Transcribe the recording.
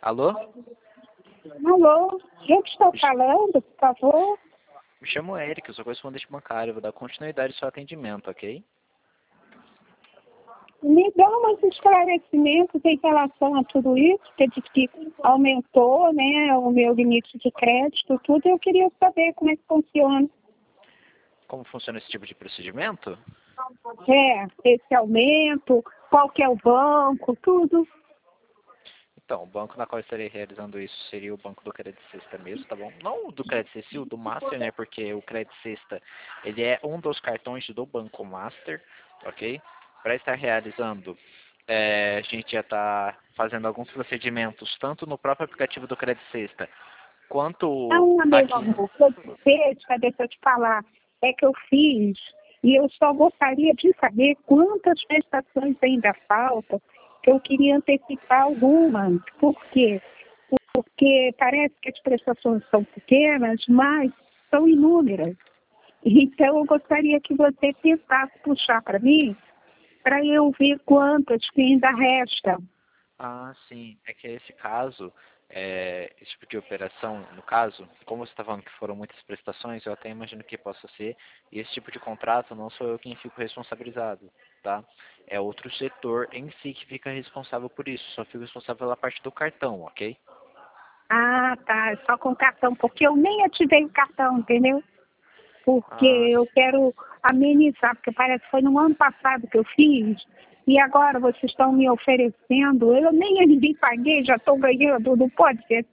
Alô? Alô, eu que estou falando, por favor. Me chamo Eric, eu sou correspondente bancário. Vou dar continuidade ao seu atendimento, ok? Me dá uns esclarecimentos em relação a tudo isso, que diz que aumentou, né, o meu limite de crédito, tudo. Eu queria saber como é que funciona. Como funciona esse tipo de procedimento? Esse aumento, qual que é o banco, tudo. Então, o banco na qual eu estarei realizando isso seria o banco do Credit Sexta mesmo, tá bom? Não o do Credit Sexta, o do Master, né? Porque o Credit Sexta, ele é um dos cartões do Banco Master, ok? Para estar realizando, a gente já está fazendo alguns procedimentos, tanto no próprio aplicativo do Credit Sexta, quanto Meu aqui. amor, deixa eu te falar, é que eu fiz e eu só gostaria de saber quantas prestações ainda faltam, que eu queria antecipar algumas. Por quê? Porque parece que as prestações são pequenas, mas são inúmeras. Então, eu gostaria que você tentasse puxar para mim, para eu ver quantas que ainda restam. Ah, sim. É que esse caso, esse tipo de operação, no caso, como você está falando que foram muitas prestações, eu até imagino que possa ser, e esse tipo de contrato não sou eu quem fico responsabilizado, tá? É outro setor em si que fica responsável por isso, só fico responsável pela parte do cartão, ok? Ah, tá, só com cartão, porque eu nem ativei o cartão, entendeu? Porque Ah, eu quero amenizar, porque parece que foi no ano passado que eu fiz, e agora vocês estão me oferecendo, eu nem paguei, já estou ganhando, não pode ser